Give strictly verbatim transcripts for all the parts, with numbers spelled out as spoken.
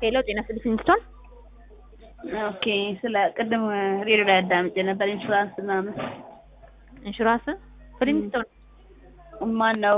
ሄሎ ጤና ይስጥልኝ እንትን ኦኬ ስለ ቅድም ሬዲዮ ላይ አዳምጬ ነበር ኢንሹራንስ ምናምን ኢንሹራንስ ፍሊንስቶን ማን ነው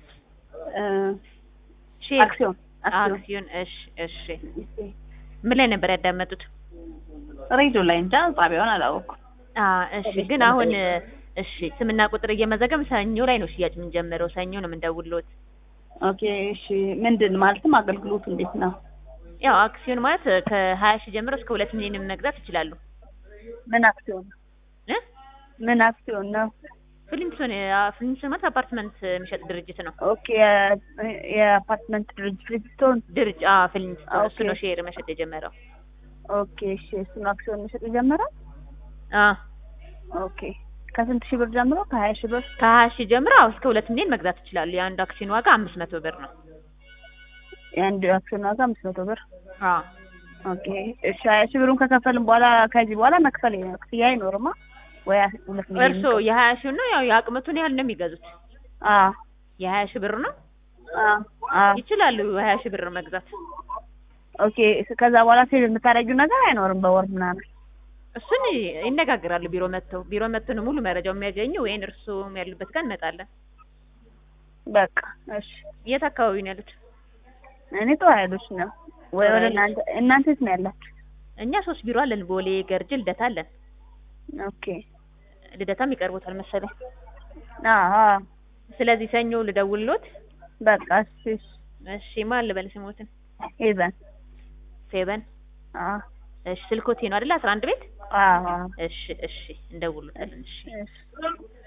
ሼር አክሲዮን አክሲዮን እሺ እሺ ምን ላይ ነበር ያዳመጡት ሬዲዮ ላይ እንጃ ጣቢያውን አላወኩም አ እሺ ግን አሁን እሺ ስምና ቁጥር እየመዘገብ ሰኞ ላይ ነው ሽያጭ ምን ጀመረው ሰኞ ነው የምንደውልሎት ኦኬ እሺ ምንድን ማለትም አገልግሎቱ እንዴት ነው ያው አክሲዮን ማለት ከ20 ሺህ ጀምሮ እስከ ሁለት ሚሊዮን መግዛት ይችላሉ ምን አክሲዮን እ ምን አክሲዮን ነው ፍሊንስቶን ፍሊንስቶን ማለት አፓርትመንት የሚሸጥ ድርጅት ነው ኦኬ የአፓርትመንት ድርጅት ፍሊንስቶን ድርጅት አ ፍሊንስቶን እሱ ነው ሼር መሸጥ የጀመረው ኦኬ እሺ እሱ ነው አክሲዮን መሸጥ የጀመረው አ ኦኬ ከስንት ሺህ ብር ጀምሮ ከ20 ሺህ ብር ከ20 ሺህ ጀምሮ እስከ ሁለት ሚሊዮን መግዛት ይችላሉ የአንድ አክሲዮን ዋጋ አምስት መቶ ብር ነው የአንድ አክሲዮን ዋጋ አምስት መቶ ብር አ ኦኬ እሺ ሀያ ሺህ ብሩን ከከፈልን በኋላ ከዚህ በኋላ መክፈል ክፍያ አይኖርማ ወይ ሁለት ሚሊዮን እርሶ የ20 ሺህ ነው ያው የአቅመቱን ያህል ነው የሚገዙት አ የ20 ሺህ ብር ነው አ አ ይችላሉ የ20 ሺህ ብር መግዛት ኦኬ ከዛ በኋላ ሴቭ የምታረጊው ነገር አይኖርም በወር ምናምን እሱን ይነጋገራሉ ቢሮ መጥተው ቢሮ መጥተው ነው ሙሉ መረጃው የሚያገኙ ወይን እርሶም ያሉበት ጋር እንመጣለን በቃ እሺ የት አካባቢ ነው ያሉት እኔ ተዋይሎች ነው ወይ ወደ እናንተ እናንተስ ነው ያላችሁ እኛ ሶስት ቢሮ አለን ቦሌ ገርጅ ልደታ አለን ኦኬ ልደታም ይቀርቦታል መሰለኝ አዎ ስለዚህ ሰኞ ልደውልሎት በቃ እሺ እሺ ማን ልበል ስሞትን ሄቨን ሄቨን አዎ እሺ ስልኮቴ ነው አይደል አስራ አንድ ቤት አዎ እሺ እሺ እንደውልሎታለን እሺ